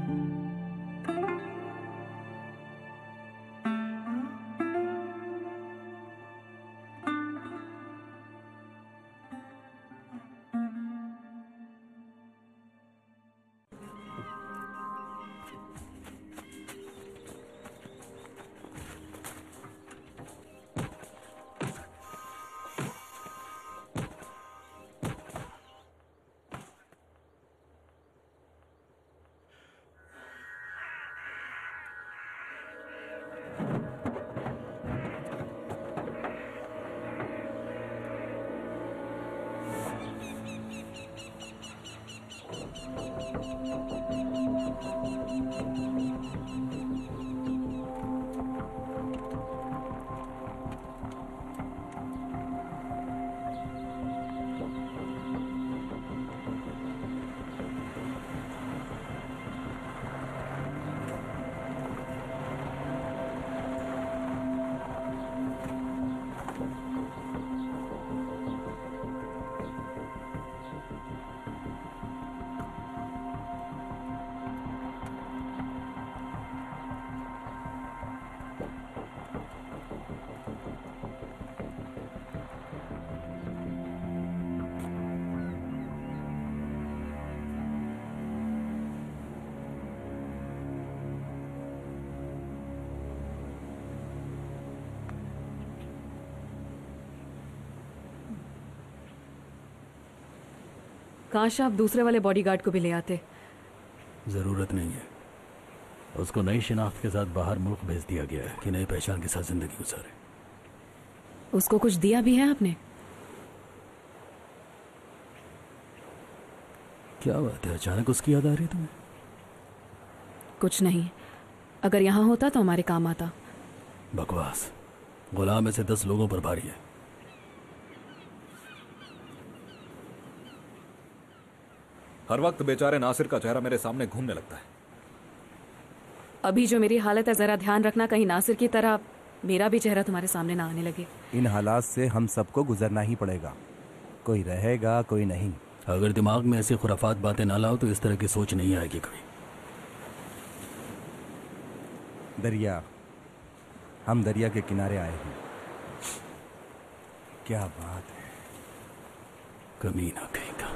काश आप दूसरे वाले बॉडीगार्ड को भी ले आते। जरूरत नहीं है, उसको नई शिनाख्त के साथ बाहर मुल्क भेज दिया गया है कि नई पहचान के साथ जिंदगी गुजारे। उसको कुछ दिया भी है आपने? क्या बात है, अचानक उसकी याद आ रही है तुम्हें? कुछ नहीं, अगर यहाँ होता तो हमारे काम आता। बकवास, गुलाम ऐसे 10 लोगों पर भारी है। हर वक्त बेचारे नासिर का चेहरा मेरे सामने घूमने लगता है। अभी जो मेरी हालत है, जरा ध्यान रखना कहीं नासिर की तरह मेरा भी चेहरा तुम्हारे सामने ना आने लगे। इन हालात से हम सबको गुजरना ही पड़ेगा, कोई रहेगा कोई नहीं। अगर दिमाग में ऐसी खुराफात बातें ना लाओ तो इस तरह की सोच नहीं आएगी कभी। दरिया, हम दरिया के किनारे आए हैं। क्या बात है, कमीना कहीं का।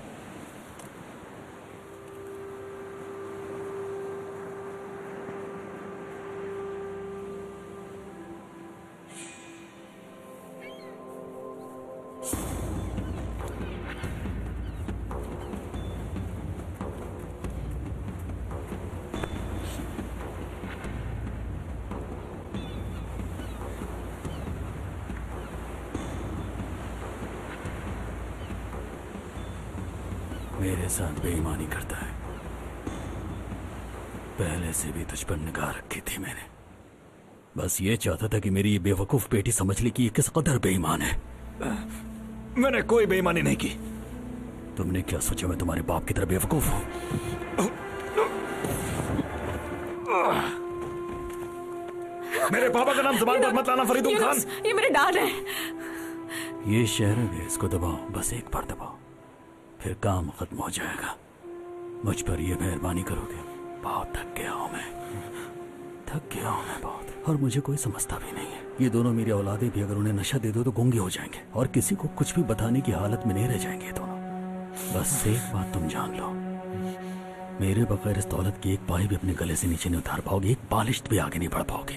मेरे साथ बेईमानी करता है, पहले से भी तुझ पर निगाह रखी थी मैंने। बस ये चाहता था कि मेरी ये बेवकूफ बेटी समझ ली कि ये किस कदर बेईमान है। मैंने कोई बेईमानी नहीं की। तुमने क्या सोचा मैं तुम्हारे बाप की तरह बेवकूफ हूं? मेरे पापा का नाम जुबान पर मत लाना फरीदुल खान। ये मेरे डैड है। ये शहर है, इसको दबाओ, बस एक बार दबाओ, फिर काम खत्म हो जाएगा। मुझ पर ये मेहरबानी करोगे? बहुत थक गया हूं मैं, थक गया हूं मैं बहुत, और मुझे कोई समझता भी नहीं है। ये दोनों मेरी औलादे भी अगर उन्हें नशा दे दो तो गूंगे हो जाएंगे और किसी को कुछ भी बताने की हालत में नहीं रह जाएंगे दोनों। बस एक बात तुम जान लो, मेरे बगैर इस दौलत की एक पाई भी अपने गले से नीचे नहीं उतार पाओगे, एक बालिश भी आगे नहीं बढ़ पाओगे।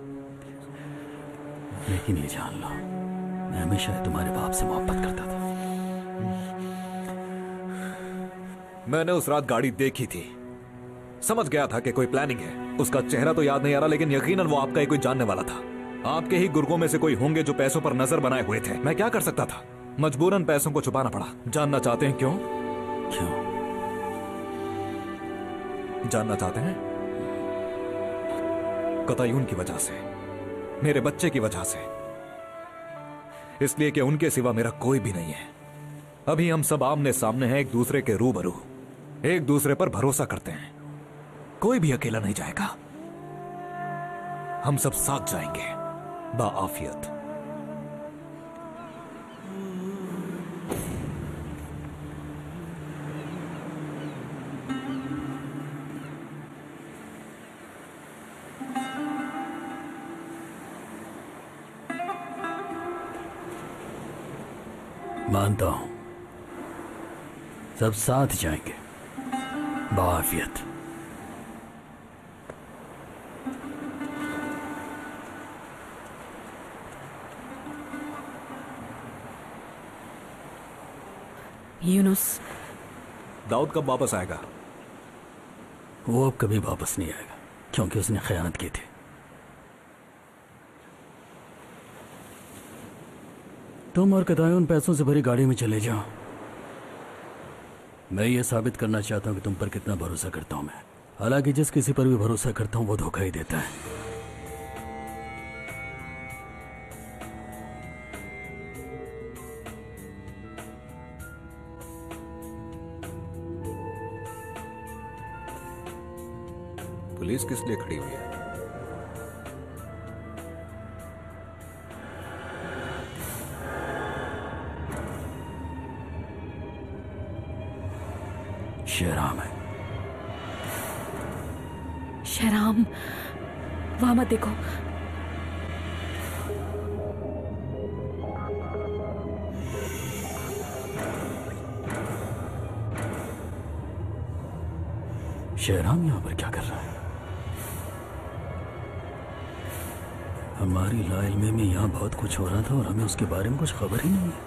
लेकिन ये जान लो, मैं हमेशा तुम्हारे बाप से मोहब्बत करता था। मैंने उस रात गाड़ी देखी थी, समझ गया था कि कोई प्लानिंग है। उसका चेहरा तो याद नहीं आ रहा, लेकिन यकीनन वो आपका ही कोई जानने वाला था। आपके ही गुर्गों में से कोई होंगे जो पैसों पर नजर बनाए हुए थे। मैं क्या कर सकता था? मजबूरन पैसों को छुपाना पड़ा। जानना चाहते हैं क्यों? क्यों जानना चाहते हैं? कतई उनकी वजह से, मेरे बच्चे की वजह से। इसलिए कि उनके सिवा मेरा कोई भी नहीं है। अभी हम सब आमने सामने हैं, एक दूसरे के रूबरू, एक दूसरे पर भरोसा करते हैं। कोई भी अकेला नहीं जाएगा, हम सब साथ जाएंगे बाआफियत। मानता हूं, सब साथ जाएंगे बाफियत। यूनुस, दाऊद कब वापस आएगा? वो अब कभी वापस नहीं आएगा क्योंकि उसने खयानत की थी। तुम और कदाई उन पैसों से भरी गाड़ी में चले जाओ। मैं ये साबित करना चाहता हूं कि तुम पर कितना भरोसा करता हूं मैं। हालांकि जिस किसी पर भी भरोसा करता हूं वो धोखा ही देता है। पुलिस किस लिए खड़ी हुई है? शहराम है। शहराम, वहां मत देखो। शहराम यहां पर क्या कर रहा है? हमारी लाइल में यहाँ बहुत कुछ हो रहा था और हमें उसके बारे में कुछ खबर ही नहीं है।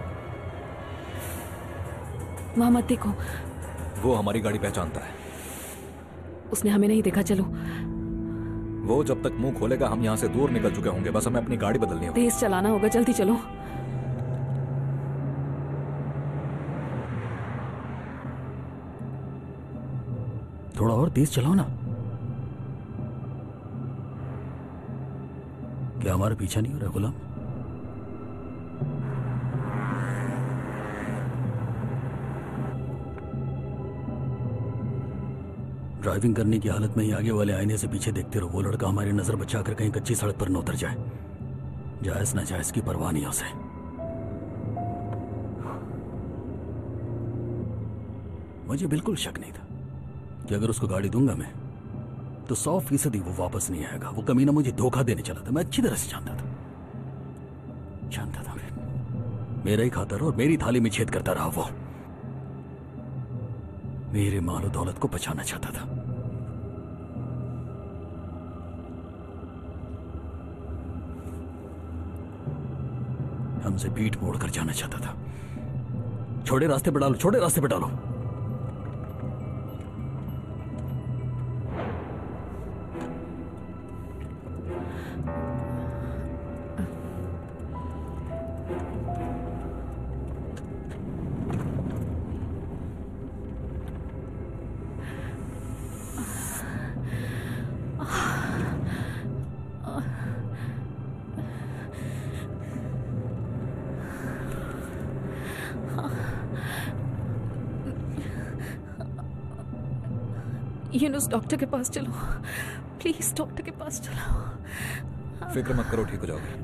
वहां मत देखो। वो हमारी गाड़ी पहचानता है। उसने हमें नहीं देखा। चलो। वो जब तक मुंह खोलेगा हम यहाँ से दूर निकल चुके होंगे। बस हमें अपनी गाड़ी बदलनी होगी। तेज चलाना होगा, जल्दी चलो। थोड़ा और तेज चलाओ ना। क्या हमारा पीछा नहीं हो रहा गुलाम? ड्राइविंग करने की हालत में ही आगे वाले आईने से पीछे देखते रहो। वो लड़का हमारी नजर बचाकर कहीं कच्ची सड़क पर न उतर जाए। जायज ना जायज की परवाह नहीं उसे। मुझे बिल्कुल शक नहीं था कि अगर उसको गाड़ी दूंगा मैं तो 100% वो वापस नहीं आएगा। वो कमीना मुझे धोखा देने चला था। मैं अच्छी तरह से जानता था मेरा ही खाता रहा और मेरी थाली में छेद करता रहा। वो मेरे माल और दौलत को बचाना चाहता था। हमसे पीठ मोड़कर जाना चाहता था। छोटे रास्ते पे डालो, छोटे रास्ते पे डालो। यूनुस, डॉक्टर के पास चलो प्लीज। डॉक्टर के पास चलो। फिक्र मत करो, ठीक हो जाओगे।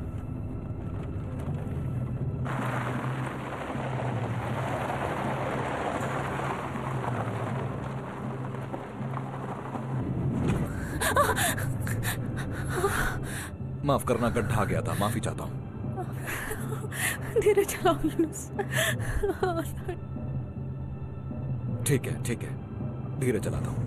माफ करना, गड्ढा आ गया था। माफी चाहता हूं। धीरे चलाओ यूनुस। ठीक है, ठीक है, धीरे चलाता हूं।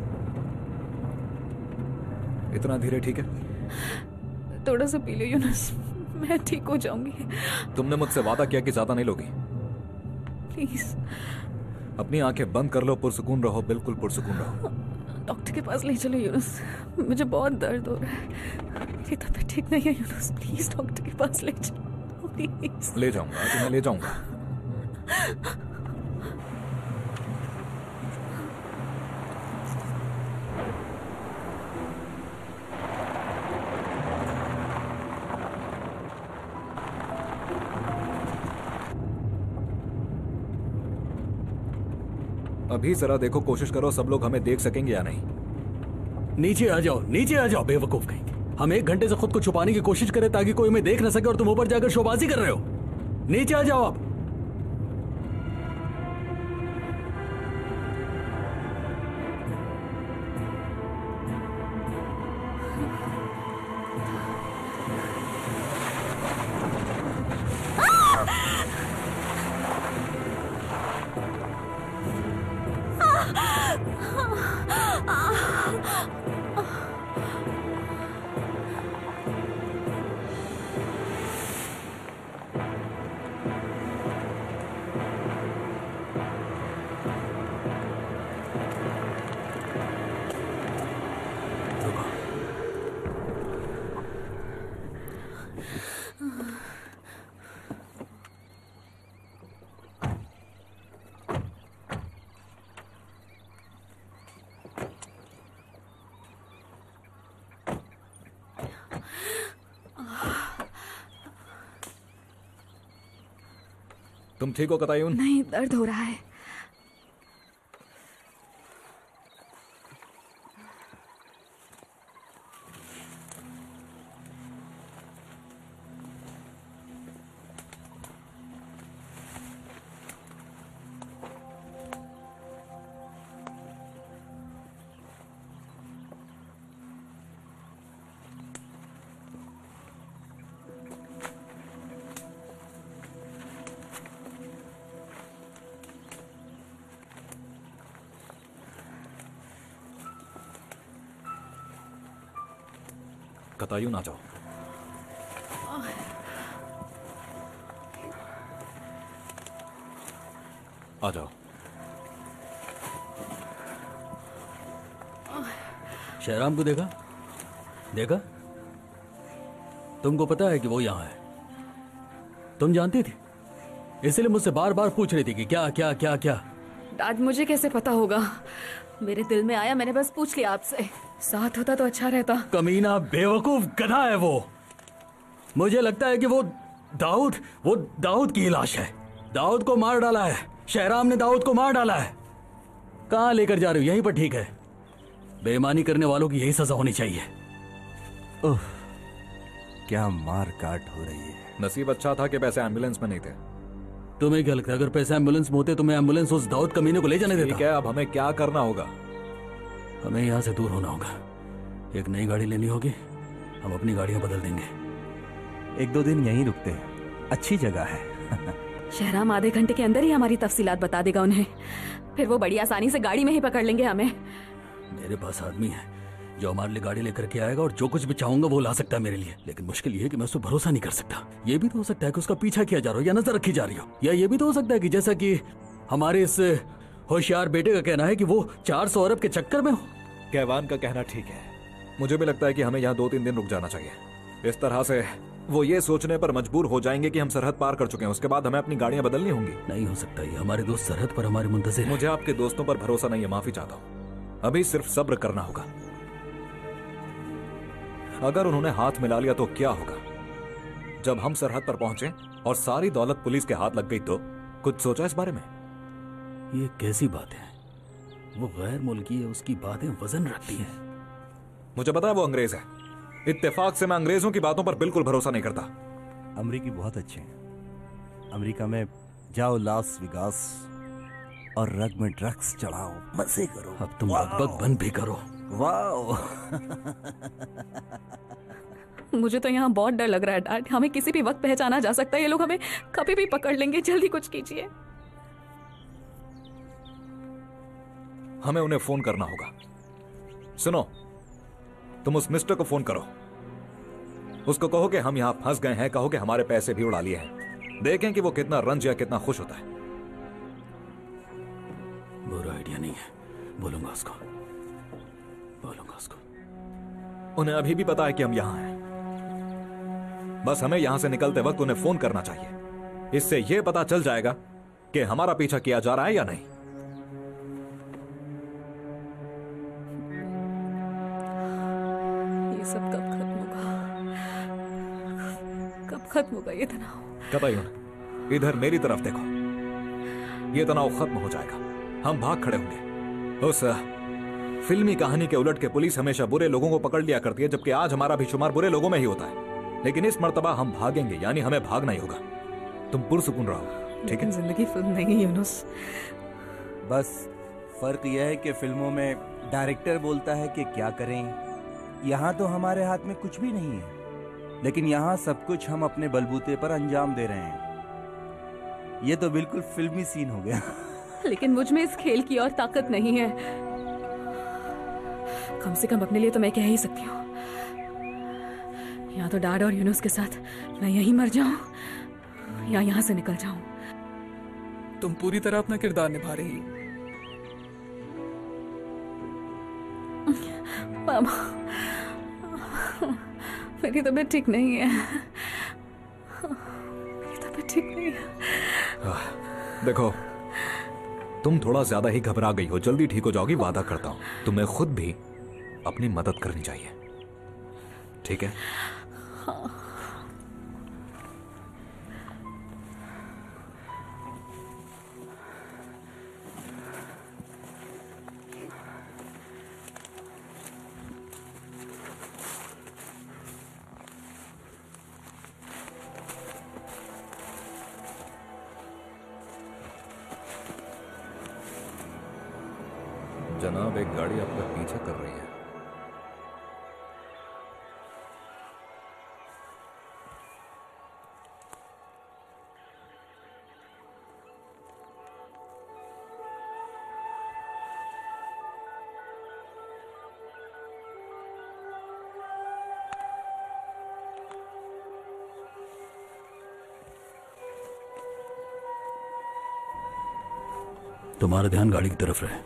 इतना धीरे ठीक है? थोड़ा सा पी लो यूनुस, मैं ठीक हो जाऊंगी। तुमने मुझसे वादा किया कि ज्यादा नहीं लोगी। प्लीज अपनी आंखें बंद कर लो, पुरसुकून रहो, बिल्कुल पुरसुकून रहो। डॉक्टर के पास ले चलो यूनुस, मुझे बहुत दर्द हो रहा है। मेरी तबीयत ठीक नहीं है यूनुस, प्लीज डॉक्टर के पास ले चलो प्लीज। ले जाऊंगा, तुम्हें ले जाऊंगा। अभी जरा देखो, कोशिश करो सब लोग हमें देख सकेंगे या नहीं। नीचे आ जाओ, नीचे आ जाओ बेवकूफ कहीं। हम 1 घंटे से खुद को छुपाने की कोशिश करें ताकि कोई हमें देख न सके और तुम ऊपर जाकर शोबाजी कर रहे हो। नीचे आ जाओ आप। तुम ठीक हो कतायून? नहीं, दर्द हो रहा है। कतायून आ जाओ। आ जाओ। शहराम को देखा? देखा? तुमको पता है कि वो यहां है? तुम जानती थी? इसलिए मुझसे बार बार पूछ रही थी कि क्या क्या क्या क्या। डैड, मुझे कैसे पता होगा? मेरे दिल में आया, मैंने बस पूछ लिया आपसे। साथ होता तो अच्छा रहता। कमीना, बेवकूफ, गधा है वो। मुझे लगता है कि वो दाऊद की लाश है। दाऊद को मार डाला है। शहराम ने दाऊद को मार डाला है। कहां लेकर जा रहे हो? यहीं पर ठीक है। बेईमानी करने वालों की यही सजा होनी चाहिए। ओह, क्या मार काट हो रही है। नसीब अच्छा था कि पैसे एम्बुलेंस में नहीं थे। तुम्हें क्या लगता है अगर पैसे एम्बुलेंस में होते तो मैं एम्बुलेंस उस दाऊद कमीने को ले जाने देता? ठीक है, अब हमें क्या करना होगा? हमें यहाँ से दूर होना होगा। एक नई गाड़ी लेनी होगी। हम अपनी गाड़ियां बदल देंगे। 1-2 दिन यहीं रुकते हैं, अच्छी जगह है। शहराम आधे घंटे के अंदर ही हमारी तफसीलात बता देगा उन्हें। फिर वो बड़ी आसानी से गाड़ी में ही पकड़ लेंगे हमें। मेरे पास आदमी है जो हमारे लिए गाड़ी लेकर के आएगा और जो कुछ भी चाहूंगा वो ला सकता है मेरे लिए। लेकिन मुश्किल ये है कि मैं उस पर भरोसा नहीं कर सकता। ये भी तो हो सकता है कि उसका पीछा किया जा रहा हो या नजर रखी जा रही हो, या ये भी तो हो सकता है कि जैसा कि हमारे इस होशियार बेटे का कहना है कि वो 400 अरब के चक्कर में हो। कैवान का कहना ठीक है। मुझे भी लगता है कि हमें यहाँ 2-3 दिन रुक जाना चाहिए। इस तरह से वो ये सोचने पर मजबूर हो जाएंगे कि हम सरहद पार कर चुके हैं। उसके बाद हमें अपनी गाड़ियां बदलनी होंगी। नहीं हो सकता। ये हमारे दोस्त सरहद पर हमारे मुंतज़िर हैं। मुझे आपके दोस्तों पर भरोसा नहीं है, माफी चाहता हूँ। अभी सिर्फ सब्र करना होगा। अगर उन्होंने हाथ मिला लिया तो क्या होगा? जब हम सरहद पर पहुंचे और सारी दौलत पुलिस के हाथ लग गई तो कुछ सोचा इस बारे में? ये कैसी बात है? वो गैर मुल्की है, उसकी बातें वजन रखती हैं। मुझे पता है वो अंग्रेज है। इत्तेफाक से मैं अंग्रेजों की बातों पर बिल्कुल भरोसा नहीं करता। अमेरिकी बहुत अच्छे हैं। अमेरिका में जाओ, लास वेगास और रग में ड्रग्स चढ़ाओ, मजे करो। अब तुम बकबक बंद भी करो। वाह। मुझे तो यहाँ बहुत डर लग रहा है डैड। हमें किसी भी वक्त पहचाना जा सकता है। ये लोग हमें कभी भी पकड़ लेंगे। जल्दी कुछ कीजिए। हमें उन्हें फोन करना होगा। सुनो, तुम उस मिस्टर को फोन करो। उसको कहो कि हम यहां फंस गए हैं। कहो कि हमारे पैसे भी उड़ा लिए हैं। देखें कि वो कितना रंज या कितना खुश होता है। बुरा आइडिया नहीं है। बोलूंगा उसको। उन्हें अभी भी पता है कि हम यहां हैं। बस हमें यहां से निकलते वक्त उन्हें फोन करना चाहिए। इससे यह पता चल जाएगा कि हमारा पीछा किया जा रहा है या नहीं। ये सब कब खत्म होगा? कब खत्म होगा ये तनाव? कतायून, इधर मेरी तरफ देखो। ये तनाव खत्म हो जाएगा। हम भाग खड़े होंगे। उस फिल्मी कहानी के उलट के पुलिस हमेशा बुरे लोगों को पकड़ लिया करती है, जबकि आज हमारा भी शुमार बुरे लोगों में ही होता है। लेकिन इस मर्तबा हम भागेंगे, यानी हमें भागना ही होगा। तुम पुरसुकून रहो, ठीक है? जिंदगी फिल्म नहीं है यूनुस। बस फर्क यह है कि फिल्मों में डायरेक्टर बोलता है कि क्या करें। यहाँ तो हमारे हाथ में कुछ भी नहीं है, लेकिन यहाँ सब कुछ हम अपने बलबूते पर अंजाम दे रहे हैं। ये तो बिल्कुल फिल्मी सीन हो गया। लेकिन मुझ में इस खेल की और ताकत नहीं है। कम से कम अपने लिए तो मैं कह ही सकती हूँ, या तो डैड और यूनुस के साथ मैं यहीं मर जाऊं या यहां से निकल जाऊं। तुम पूरी तरह अपना किरदार निभा रही हो। मामा, मेरी तबीयत ठीक नहीं है। मेरी तबीयत ठीक नहीं है। देखो, तुम थोड़ा ज्यादा ही घबरा गई हो। जल्दी ठीक हो जाओगी, वादा करता हूं। तुम्हें खुद भी अपनी मदद करनी चाहिए, ठीक है? जनाब, एक गाड़ी आपका पीछा कर रही है। तुम्हारा ध्यान गाड़ी की तरफ रहे।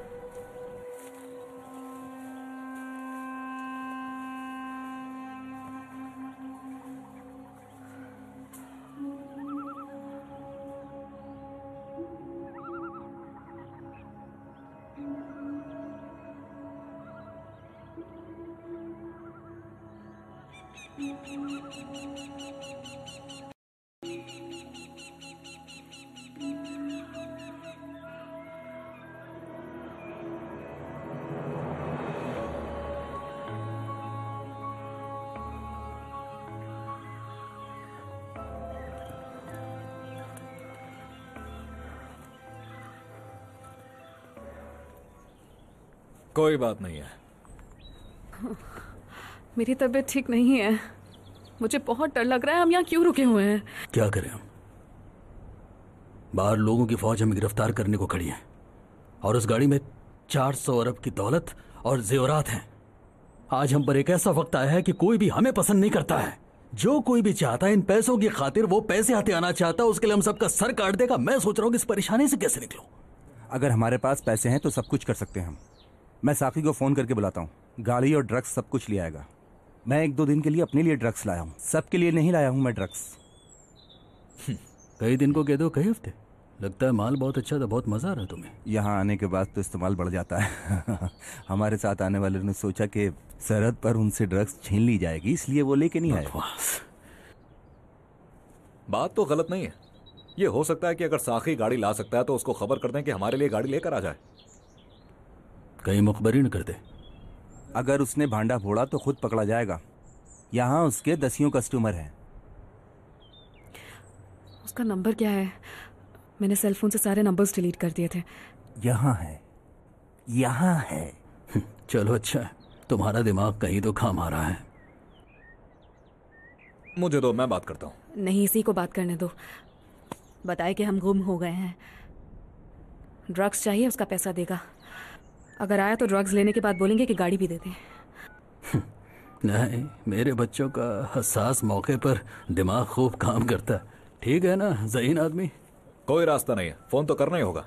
कोई बात नहीं है। मेरी तबीयत ठीक नहीं है। मुझे बहुत डर लग रहा है। हम यहाँ क्यों रुके हुए हैं? क्या करें हम? बाहर लोगों की फौज हमें गिरफ्तार करने को खड़ी है और उस गाड़ी में 400 अरब की दौलत और जेवरात हैं। आज हम पर एक ऐसा वक्त आया है कि कोई भी हमें पसंद नहीं करता है। जो कोई भी चाहता है इन पैसों की खातिर वो पैसे हाथे आना चाहता है, उसके लिए हम सबका सर काट देगा। मैं सोच रहा हूँ कि इस परेशानी से कैसे निकलूं। अगर हमारे पास पैसे हैं तो सब कुछ कर सकते हैं हम। मैं साकी को फोन करके बुलाता हूँ, गाड़ी और ड्रग्स सब कुछ ले आएगा। मैं 1-2 दिन के लिए अपने लिए ड्रग्स लाया हूँ, सबके लिए नहीं लाया हूँ मैं ड्रग्स। कई दिन को कह दो, कई हफ्ते। लगता है माल बहुत अच्छा था, बहुत मजा आ रहा है तुम्हें। यहाँ आने के बाद तो इस्तेमाल बढ़ जाता है। हमारे साथ आने वाले ने सोचा कि सरहद पर उनसे ड्रग्स छीन ली जाएगी, इसलिए वो लेके नहीं आए। बात तो गलत नहीं है। ये हो सकता है कि अगर साखी गाड़ी ला सकता है तो उसको खबर कर दें कि हमारे लिए गाड़ी लेकर आ जाए। कहीं मुखबरी न कर दे। अगर उसने भांडा फोड़ा तो खुद पकड़ा जाएगा। यहाँ उसके 10 कस्टमर हैं। उसका नंबर क्या है? मैंने सेल फोन से सारे नंबर्स डिलीट कर दिए थे। यहाँ है, यहाँ है। चलो अच्छा है, तुम्हारा दिमाग कहीं तो काम आ रहा है। मुझे दो, मैं बात करता हूँ। नहीं, इसी को बात करने दो। बताए कि हम गुम हो गए हैं। ड्रग्स चाहिए, उसका पैसा देगा। अगर आया तो ड्रग्स लेने के बाद बोलेंगे कि गाड़ी भी दे दें। नहीं, मेरे बच्चों का हसास मौके पर दिमाग खूब काम करता है। ठीक है ना ज़हीन आदमी? कोई रास्ता नहीं है, फोन तो करना ही होगा।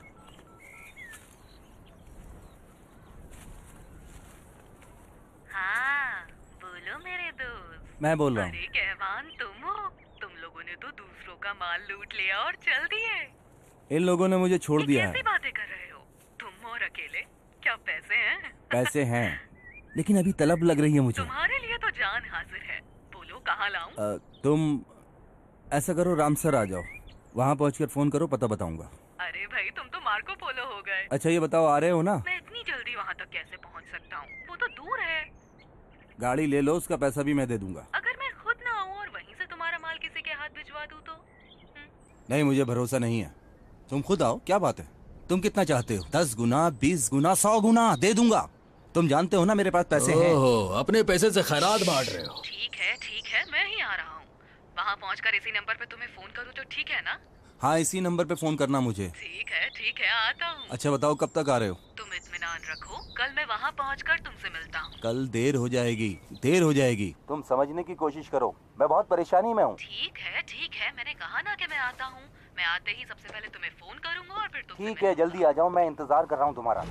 हाँ, बोलो मेरे दोस्त। मैं बोल रहा हूँ। अरे कहवान तुम हो। तुम लोगों ने तो दूसरों का माल लूट लिया और चल दिए। इन लोगों ने मुझे छोड़ दिया कैसी है। बातें कर रहे हो तुम और अकेले? क्या पैसे हैं? पैसे हैं, लेकिन अभी तलब लग रही है मुझे। तुम्हारे लिए तो जान हाजिर है। बोलो कहाँ लाऊं? तुम ऐसा करो, रामसर आ जाओ, वहाँ पहुँचकर फोन करो, पता बताऊंगा। अरे भाई, तुम तो मार्को पोलो हो गए। अच्छा ये बताओ, आ रहे हो ना? मैं इतनी जल्दी वहाँ तक कैसे पहुँच सकता हूँ? वो तो दूर है। गाड़ी ले लो, उसका पैसा भी मैं दे दूंगा। अगर मैं खुद ना आऊँ और वहीं से तुम्हारा माल किसी के हाथ भिजवा दूँ तो? नहीं, मुझे भरोसा नहीं है। तुम खुद आओ, क्या बात है? तुम कितना चाहते हो? 10 गुना, 20 गुना, 100 गुना दे दूंगा। तुम जानते हो ना मेरे पास पैसे हैं। ओहो, अपने पैसे से खैरात बांट रहे हो। ठीक है, मैं ही आ रहा हूँ। वहाँ पहुँचकर इसी नंबर पे तुम्हें फोन करूँ तो ठीक है ना? हाँ, इसी नंबर पे फोन करना मुझे। ठीक है आता हूँ। अच्छा बताओ कब तक आ रहे हो? तुम इत्मीनान रखो, कल मैं वहाँ पहुँचकर तुमसे मिलता हूँ। कल देर हो जाएगी, देर हो जाएगी। तुम समझने की कोशिश करो, मैं बहुत परेशानी में हूँ। ठीक है, मैंने कहा ना कि मैं आता हूँ। मैं आते ही सबसे पहले तुम्हें फोन करूंगा और फिर तुमसे ठीक है, जल्दी आ जाओ, मैं इंतजार कर रहा हूँ तुम्हारा।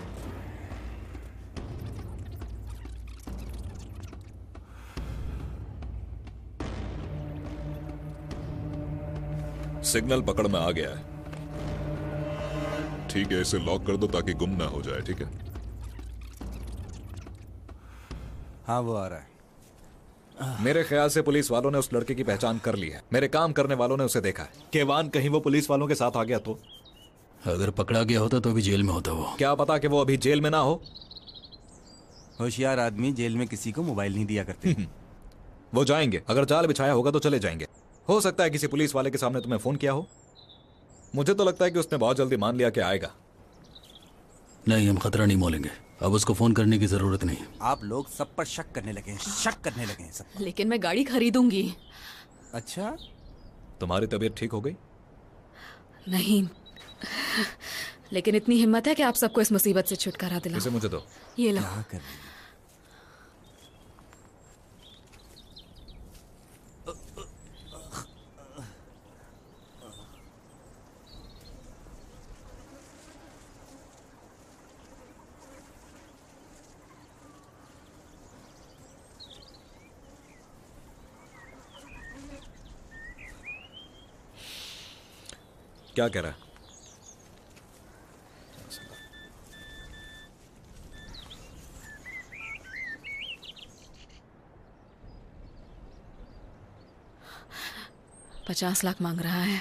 सिग्नल पकड़ में आ गया है। ठीक है, इसे लॉक कर दो ताकि गुम ना हो जाए। ठीक है। हाँ, वो आ रहा है। मेरे ख्याल से पुलिस वालों ने उस लड़के की पहचान कर ली है। मेरे काम करने वालों ने उसे देखा है। केवान कहीं वो पुलिस वालों के साथ आ गया तो? अगर पकड़ा गया होता तो भी जेल में होता वो। क्या पता कि वो अभी जेल में ना हो। होशियार आदमी जेल में किसी को मोबाइल नहीं दिया करते। वो जाएंगे, अगर जाल बिछाया होगा तो चले जाएंगे। हो सकता है किसी पुलिस वाले के सामने तुम्हें फोन किया हो। मुझे तो लगता है कि उसने बहुत जल्दी मान लिया कि आएगा। नहीं, हम खतरा नहीं मोलेंगे। अब उसको फोन करने की जरूरत नहीं। आप लोग सब पर शक करने लगे हैं, शक करने लगे हैं सब। लेकिन मैं गाड़ी खरीदूंगी। अच्छा, तुम्हारी तबीयत ठीक हो गई? नहीं, लेकिन इतनी हिम्मत है कि आप सबको इस मुसीबत से छुटकारा दिलाओ। इसे मुझे दो। ये लो। क्या कर रही है? क्या कह रहा है? $50 लाख मांग रहा है।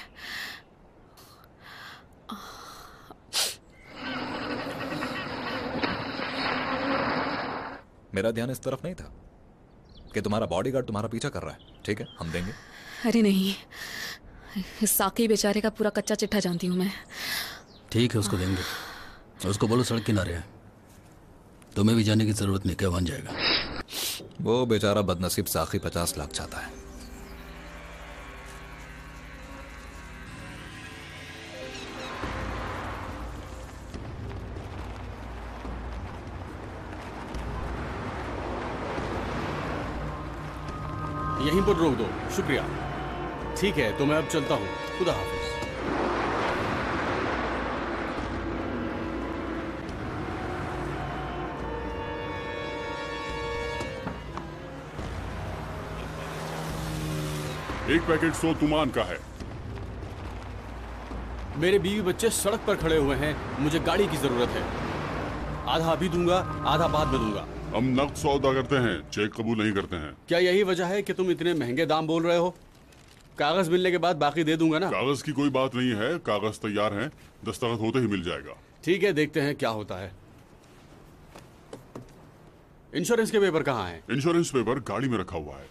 मेरा ध्यान इस तरफ नहीं था कि तुम्हारा बॉडीगार्ड तुम्हारा पीछा कर रहा है। ठीक है, हम देंगे। अरे नहीं, इस साकी बेचारे का पूरा कच्चा चिट्ठा जानती हूँ मैं। ठीक है, उसको देंगे। उसको बोलो सड़क किनारे है। तुम्हें भी जाने की जरूरत नहीं, केवान जाएगा। वो बेचारा बदनसीब साकी 50 लाख चाहता है। यहीं पर रोक दो, शुक्रिया। ठीक है, तो मैं अब चलता हूँ। खुदा हाफिज। एक पैकेट 100 तुमान का है। मेरे बीवी बच्चे सड़क पर खड़े हुए हैं, मुझे गाड़ी की जरूरत है। आधा अभी दूंगा, आधा बाद में दूंगा। हम नकद सौदा करते हैं, चेक कबूल नहीं करते हैं। क्या यही वजह है कि तुम इतने महंगे दाम बोल रहे हो? कागज मिलने के बाद बाकी दे दूंगा ना। कागज की कोई बात नहीं है, कागज तैयार हैं, दस्तखत होते ही मिल जाएगा। ठीक है, देखते हैं क्या होता है। इंश्योरेंस के पेपर कहाँ हैं? इंश्योरेंस पेपर गाड़ी में रखा हुआ है।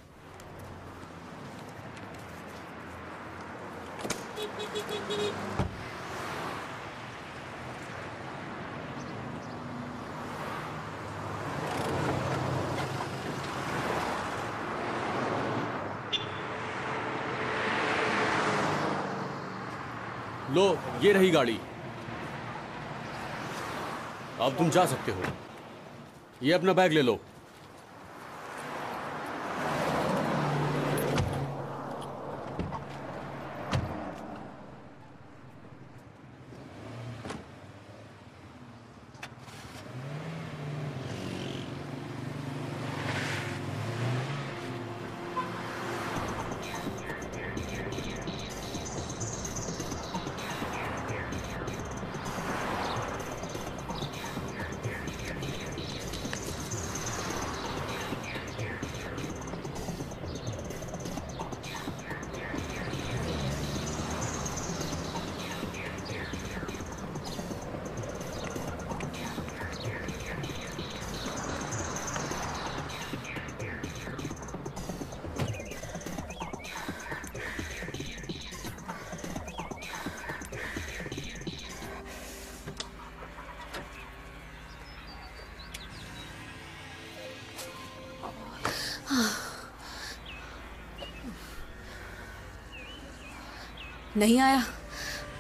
लो, ये रही गाड़ी। अब तुम जा सकते हो। ये अपना बैग ले लो। नहीं आया।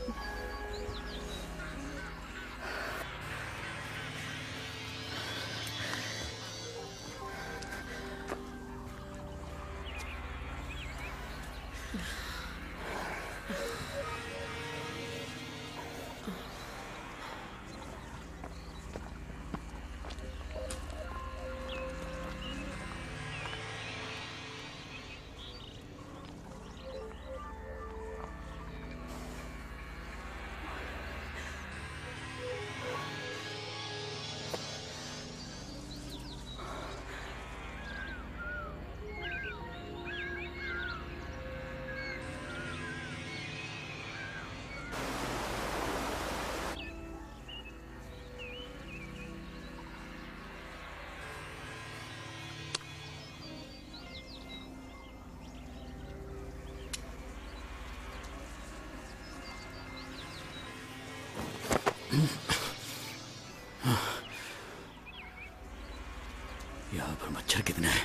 यहाँ पर मच्छर कितने हैं?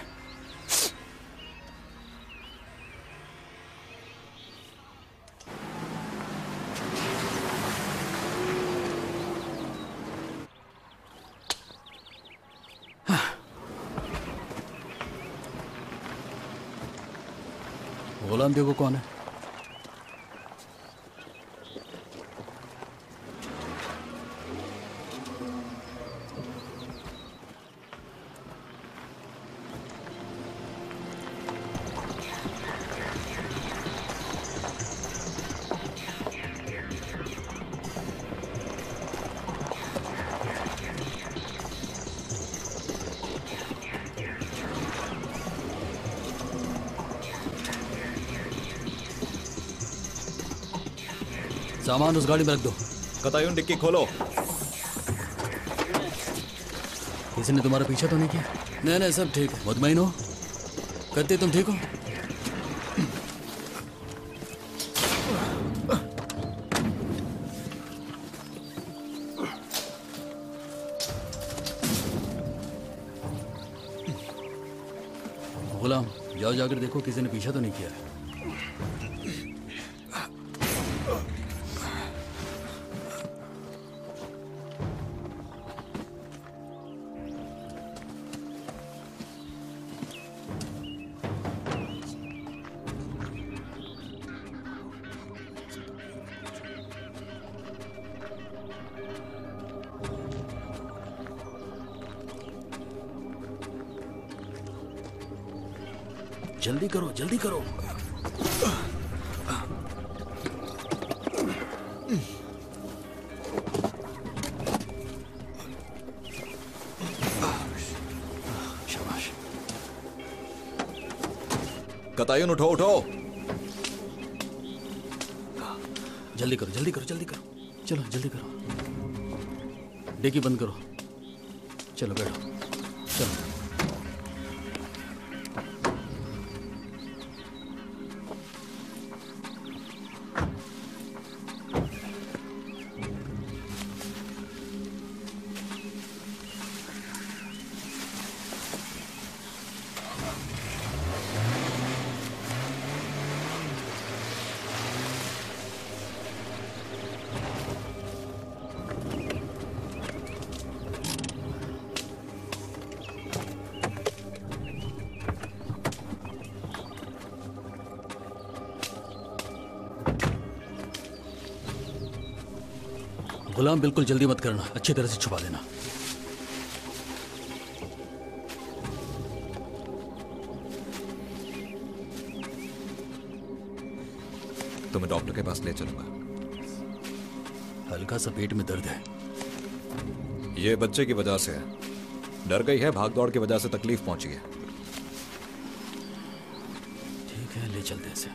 गुलाम देखो कौन है? सामान उस गाड़ी में रख दो। कतायून डिक्की खोलो। किसी ने तुम्हारा पीछा तो नहीं किया? नहीं नहीं, सब ठीक है। मुतमईन हो? करते तुम ठीक हो? गुलाम जाओ, जाकर देखो किसी ने पीछा तो नहीं किया है। जल्दी करो, जल्दी करो। शाबाश। कतायून उठो उठो। जल्दी करो, जल्दी करो, जल्दी करो। चलो जल्दी करो। डिक्की बंद करो। चलो बैठो, चलो। गुलाम बिल्कुल जल्दी मत करना, अच्छी तरह से छुपा देना। तुम्हें डॉक्टर के पास ले चलूंगा। हल्का सा पेट में दर्द है। ये बच्चे की वजह से है। डर गई है, भाग दौड़ की वजह से तकलीफ पहुंची है। ठीक है, ले चलते हैं इसे।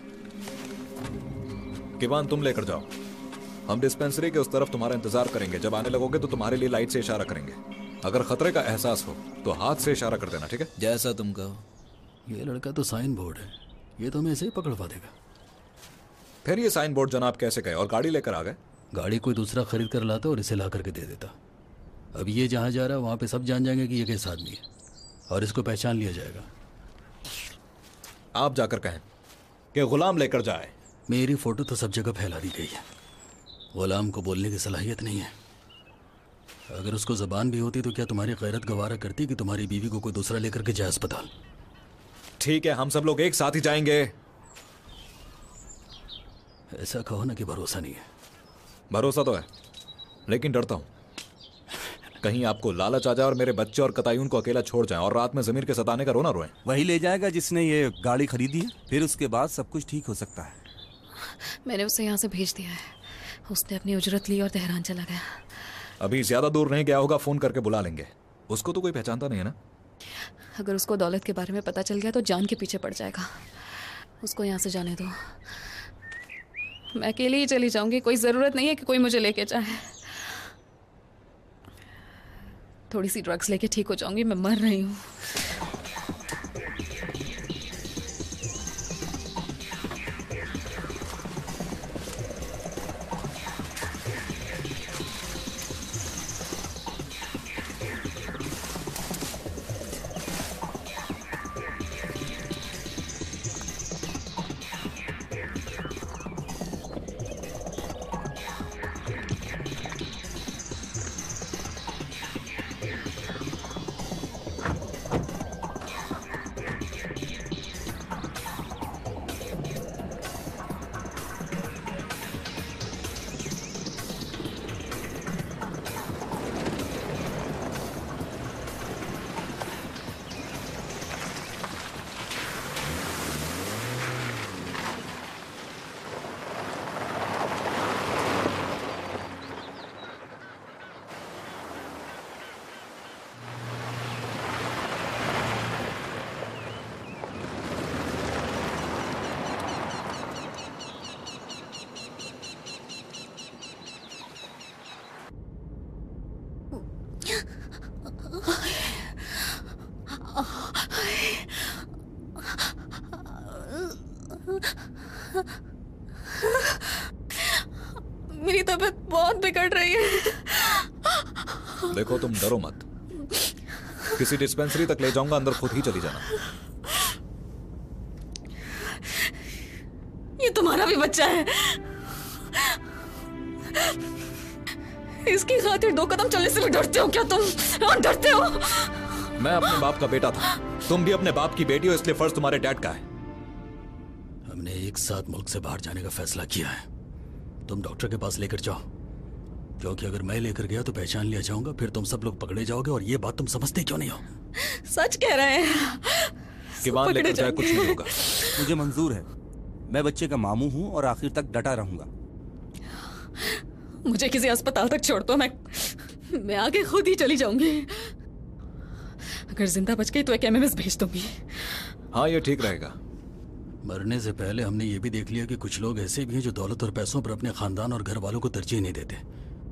किवान तुम लेकर जाओ। हम डिस्पेंसरी के उस तरफ तुम्हारा इंतजार करेंगे। जब आने लगोगे तो तुम्हारे लिए लाइट से इशारा करेंगे। अगर खतरे का एहसास हो तो हाथ से इशारा कर देना, ठीक है? जैसा तुम कहो। ये लड़का तो साइन बोर्ड है, ये तो हमें ऐसे ही पकड़वा देगा। फिर ये साइन बोर्ड जनाब कैसे गए और गाड़ी लेकर आ गए? गाड़ी कोई दूसरा खरीद कर लाता और इसे ला करके दे देता। अब ये जहाँ जा रहा है वहाँ पे सब जान जाएंगे कि ये कैसा आदमी है और इसको पहचान लिया जाएगा। आप जाकर कहें कि गुलाम लेकर जाए। मेरी फोटो तो सब जगह फैला दी गई है। गुलाम को बोलने की सलाहियत नहीं है। अगर उसको ज़बान भी होती तो क्या तुम्हारी गैरत गवारा करती कि तुम्हारी बीवी को कोई दूसरा लेकर के जाए अस्पताल? ठीक है, हम सब लोग एक साथ ही जाएंगे। ऐसा कहो ना कि भरोसा नहीं है। भरोसा तो है, लेकिन डरता हूं कहीं आपको लालच आ जाए और मेरे बच्चे और कतायून को अकेला छोड़ जाएं और रात में जमीर के सताने का रोना रोएं। वही ले जाएगा जिसने ये गाड़ी खरीदी है, फिर उसके बाद सब कुछ ठीक हो सकता है। मैंने उसे यहाँ से भेज दिया है। उसने अपनी उजरत ली और तेहरान चला गया। अभी ज्यादा दूर नहीं गया होगा, फोन करके बुला लेंगे। उसको तो कोई पहचानता नहीं है ना? अगर उसको दौलत के बारे में पता चल गया तो जान के पीछे पड़ जाएगा। उसको यहाँ से जाने दो। मैं अकेले ही चली जाऊंगी, कोई ज़रूरत नहीं है कि कोई मुझे लेके जाए। थोड़ी सी ड्रग्स लेके ठीक हो जाऊंगी, मैं मर रही हूँ। मेरी तबीयत बहुत बिगड़ रही है। देखो, तुम डरो मत। किसी डिस्पेंसरी तक ले जाऊंगा, अंदर खुद ही चली जाना। ये तुम्हारा भी बच्चा है। इसकी खातिर 2 कदम चलने से भी डरते हो क्या तुम? और डरते हो? मैं अपने बाप का बेटा था, तुम भी अपने बाप की बेटी हो, इसलिए फर्ज तुम्हारे डैड का है। हमने एक साथ मुल्क से बाहर जाने का फैसला किया है। तुम डॉक्टर के पास लेकर जाओ, क्योंकि अगर मैं लेकर गया तो पहचान लिया जाऊंगा, फिर तुम सब लोग पकड़े जाओगे। और ये बात तुम समझते क्यों नहीं हो? सच कह रहे हैं। किवान लेकर जाए, कुछ नहीं होगा। मुझे मंजूर है। मैं बच्चे का मामू हूँ और आखिर तक डटा रहूंगा। मुझे किसी अस्पताल तक छोड़ दो, मैं आगे खुद ही चली जाऊंगी। अगर जिंदा बच गई तो एक एमएमएस भेज दूंगी। हाँ, ये ठीक रहेगा। मरने से पहले हमने ये भी देख लिया कि कुछ लोग ऐसे भी हैं जो दौलत और पैसों पर अपने खानदान और घर वालों को तरजीह नहीं देते।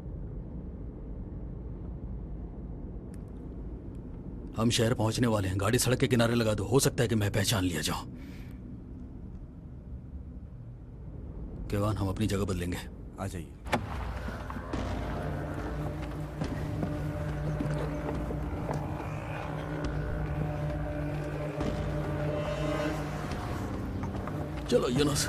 हम शहर पहुंचने वाले हैं, गाड़ी सड़क के किनारे लगा दो, हो सकता है कि मैं पहचान लिया जाऊं। केवान, हम अपनी जगह बदलेंगे। आ जाइए। चलो यूनुस।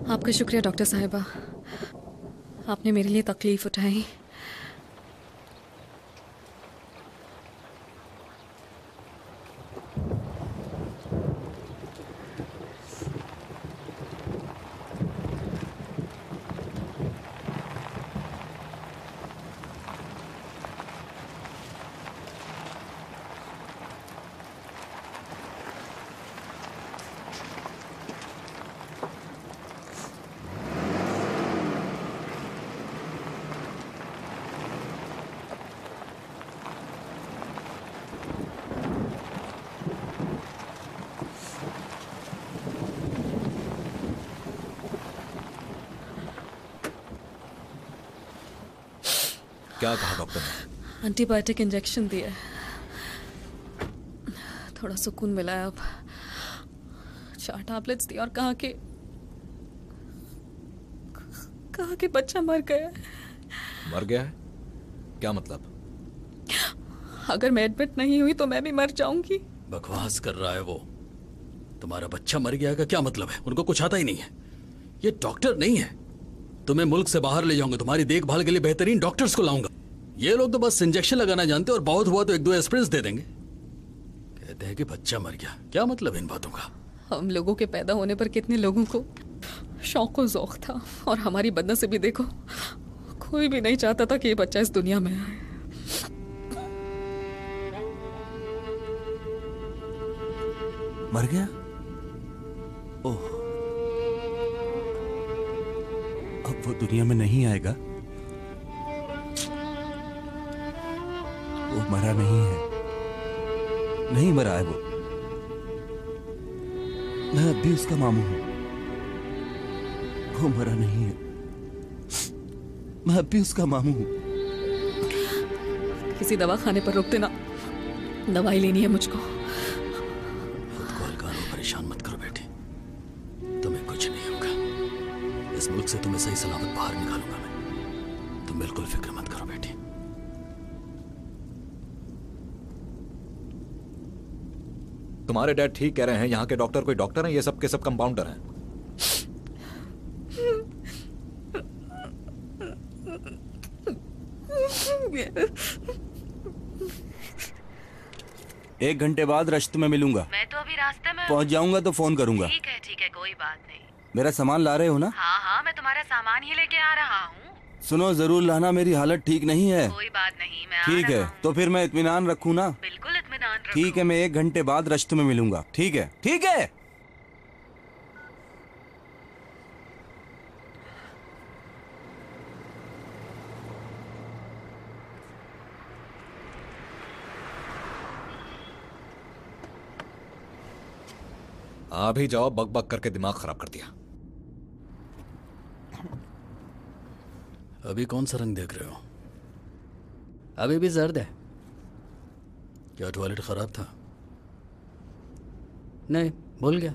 आपका शुक्रिया डॉक्टर साहिबा, आपने मेरे लिए तकलीफ उठाई। क्या कहा डॉक्टर ने? एंटीबायोटिक इंजेक्शन दिया है, थोड़ा सुकून मिला है अब। 4 टैबलेट्स दी और कहा कि बच्चा मर गया है। मर गया है? क्या मतलब? अगर मैं एडमिट नहीं हुई तो मैं भी मर जाऊंगी। बकवास कर रहा है वो। तुम्हारा बच्चा मर गया का क्या मतलब है? उनको कुछ आता ही नहीं है। ये डॉक्टर नहीं है। तुम्हें मुल्क से बाहर ले जाऊंगा, तुम्हारी देखभाल के लिए बेहतरीन डॉक्टर्स को लाऊंगा। ये लोग तो बस इंजेक्शन लगाना जानते और बहुत हुआ तो 1-2 एस्प्रिन्स दे देंगे। कहते हैं कि बच्चा मर गया। क्या मतलब इन बातों का? हम लोगों के पैदा होने पर कितने लोगों को शौक और ज़ौक था, और हमारी बदनसीबी देखो, कोई भी नहीं चाहता था कि ये बच्चा इस दुनिया में आए। मर गया? ओह, अब वो दुनिया में नहीं आएगा। वो मरा नहीं है, नहीं मरा है वो। मैं अब भी उसका मामू हूं। वो मरा नहीं है, मैं अब भी उसका मामू हूं। किसी दवा खाने पर रोक देना, दवाई लेनी है मुझको। खुद को हल्का लो, परेशान मत करो बेटी, तुम्हें कुछ नहीं होगा। इस मुल्क से तुम्हें सही सलामत बाहर निकालूंगा मैं। तुम बिल्कुल फिक्र मत करो बेटी। तुम्हारे डैड ठीक कह रहे हैं। यहाँ के डॉक्टर कोई डॉक्टर हैं? ये सब के सब कंपाउंडर हैं। एक घंटे बाद रश्त में मिलूंगा। मैं तो अभी रास्ते में पहुंच जाऊंगा तो फोन करूंगा। ठीक है, कोई बात नहीं। मेरा सामान ला रहे हो ना? हाँ, मैं तुम्हारा सामान ही लेके आ रहा हूँ। सुनो, जरूर लाना, मेरी हालत ठीक नहीं है। कोई बात नहीं, मैं ठीक आ है, रहा हूँ। तो फिर मैं इत्मीनान रखूँ ना? बिल्कुल इत्मीनान रखो। ठीक है, मैं 1 घंटे बाद रश्त में मिलूंगा। ठीक है, ठीक है। आ भी जाओ, बक बक करके दिमाग खराब कर दिया। अभी कौन सा रंग देख रहे हो? अभी भी जर्द है। क्या टॉयलेट खराब था? नहीं, भूल गया।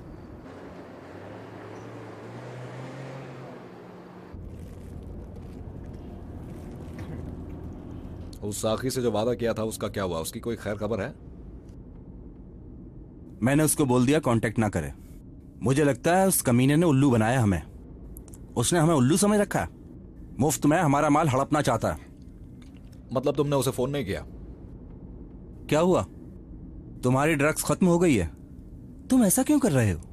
उस साखी से जो वादा किया था उसका क्या हुआ? उसकी कोई खैर खबर है? मैंने उसको बोल दिया कांटेक्ट ना करे। मुझे लगता है उस कमीने ने उल्लू बनाया हमें। उसने हमें उल्लू समझ रखा है। मुफ्त में हमारा माल हड़पना चाहता है। मतलब तुमने उसे फोन नहीं किया? क्या हुआ? तुम्हारी ड्रग्स खत्म हो गई है? तुम ऐसा क्यों कर रहे हो?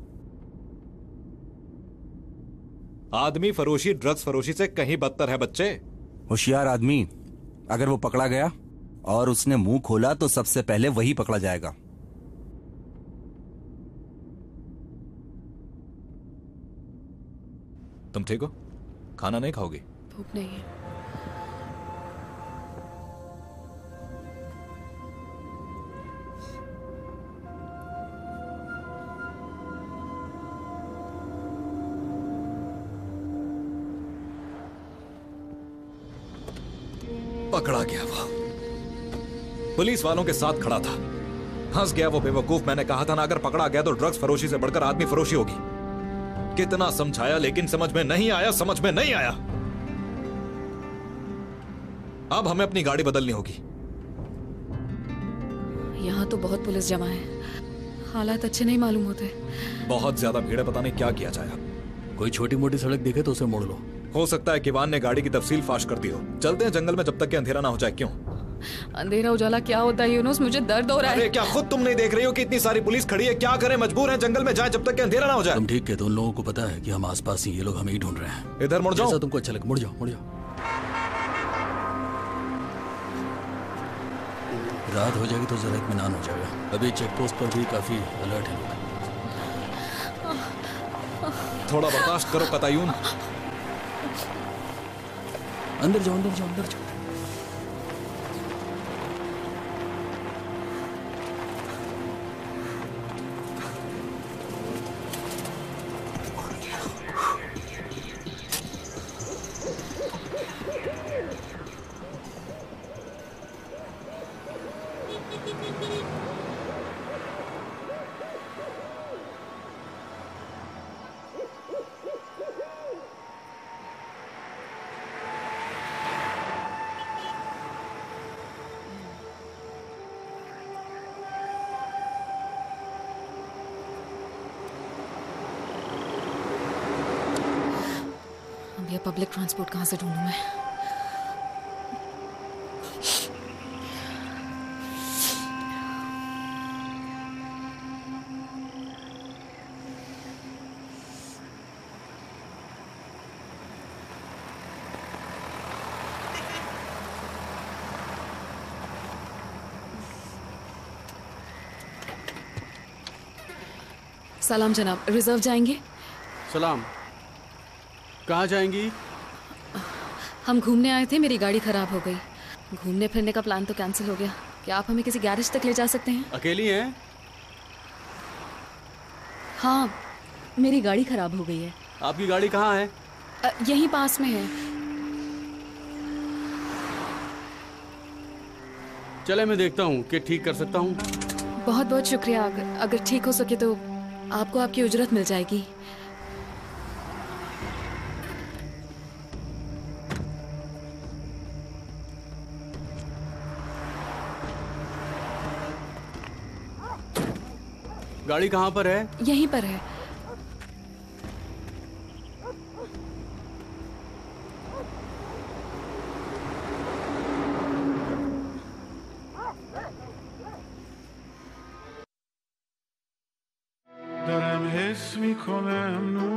आदमी फरोशी ड्रग्स फरोशी से कहीं बदतर है बच्चे। होशियार आदमी, अगर वो पकड़ा गया और उसने मुंह खोला तो सबसे पहले वही पकड़ा जाएगा। तुम ठीक हो? खाना नहीं खाओगी? भूख नहीं है। पकड़ा गया वो। पुलिस वालों के साथ खड़ा था। हंस गया वो बेवकूफ। मैंने कहा था ना, अगर पकड़ा गया तो ड्रग्स फरोशी से बढ़कर आदमी फरोशी होगी। कितना समझाया लेकिन समझ में नहीं आया, समझ में नहीं आया। अब हमें अपनी गाड़ी बदलनी होगी। यहाँ तो बहुत पुलिस जमा है, हालात अच्छे नहीं मालूम होते। बहुत ज्यादा भीड़ है, पता नहीं क्या किया जाएगा। कोई छोटी मोटी सड़क दिखे तो उसे मोड़ लो। हो सकता है किवान ने गाड़ी की तफसील फाश कर दी हो। चलते हैं जंगल में जब तक कि अंधेरा ना हो जाए। क्यों? अंधेरा उजाला क्या होता है यूनुस, मुझे दर्द हो रहा अरे है। क्या खुद तुम नहीं देख रही हो कि इतनी सारी पुलिस खड़ी है? क्या करें, मजबूर हैं जंगल में जाए जब तक कि अंधेरा ना हो जाए। तुम ठीक कहते हो, उन लोगों को पता है कि हम आसपास ही, ये लोग हमें ही ढूंढ रहे हैं। इधर मुड़ जाओ। जैसा तुमको अच्छा लगे, मुड़ जाओ, मुड़ जाओ। रात हो जाएगी तो जरा इत्मीनान हो जाएगा। अभी चेक पोस्ट पर भी काफी अलर्ट है लोग। थोड़ा बर्दाश्त करो कतायून। अंदर जाओ, अंदर जाओ, अंदर जाओ। अब ये पब्लिक ट्रांसपोर्ट कहाँ से ढूंढूं मैं? सलाम जनाब, रिजर्व जाएंगे? सलाम। कहाँ जाएंगी? हम घूमने आए थे, मेरी गाड़ी खराब हो गई। घूमने फिरने का प्लान तो कैंसिल हो गया। क्या आप हमें किसी गैरेज तक ले जा सकते हैं? अकेली हैं? हाँ, मेरी गाड़ी खराब हो गई है। आपकी गाड़ी कहाँ है? यहीं पास में है। चले मैं देखता हूँ कि ठीक कर सकता हूँ। बहुत बहुत शुक्रिया। अगर ठीक हो सके तो आपको आपकी उजरत मिल जाएगी। गाड़ी कहाँ पर है? यहीं पर है। دارم حس میکنم